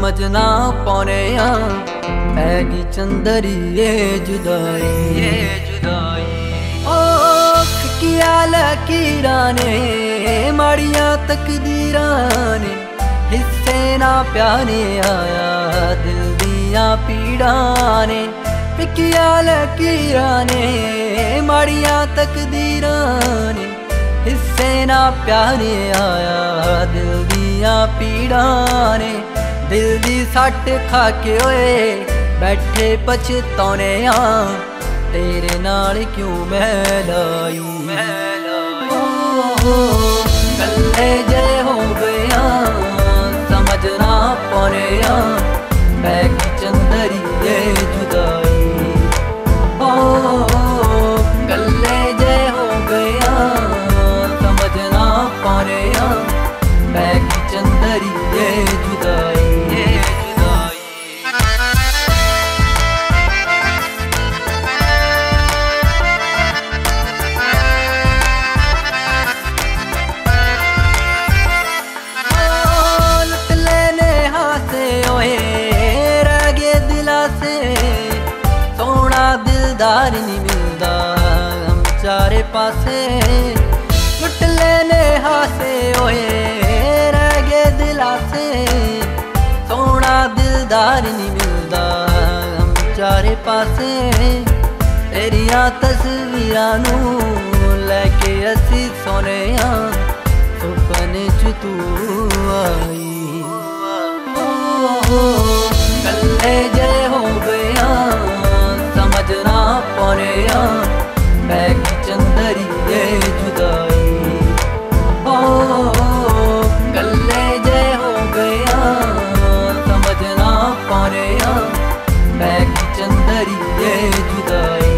समझ ना पाने पैगी चंदरी ये जुदाई ओ किया लकीरा ने माड़िया तकदीरा ने हिस्से ना प्याने आया दिल दिया पीड़ा ने पिकिया लकीरा ने माड़िया तकदीरा ने हिस्से ना प्यारे आया दिल दिया पीड़ा ने दिल दी सट खा के ओए बैठे पछताने तेरे नाल क्यों मैं लाई कल्ले जय हो गया समझ ना पाने पैगी चंदरी ये जुदाई कल्ले जय हो गया समझ ना पाने पैगी चंदरी ये जुदाई दिलदार नहीं मिलदा हम चारे पासे लुट लेने हासे ओए रह गए दिला से सोना दिलदार नहीं मिलदा हम चारे पासे तेरिया तस्वीरां नू लेके असी सोने सुपने च तू आई कल्ले जय हो गया समझ ना पाने पैगी चंदरी ये जुदाई कल्ले जय हो गया समझ ना पाने पैगी चंदरी ये जुदाई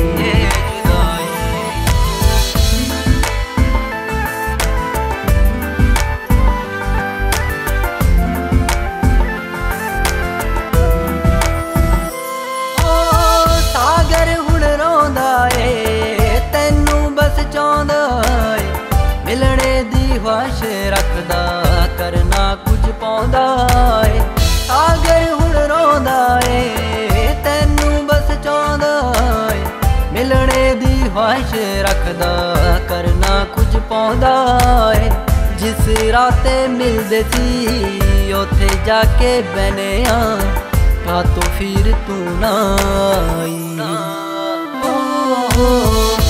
मिलने दी ख्वाहिश रखदा करना कुछ पाउंदा है सागर हुण रोंदा है तैनू बस चाहुंदा है मिलने दी ख्वाहिश रखदा करना कुछ पाउंदा है जिस राते मिलदे सी उथे जाके बने का तो फिर तू ना आई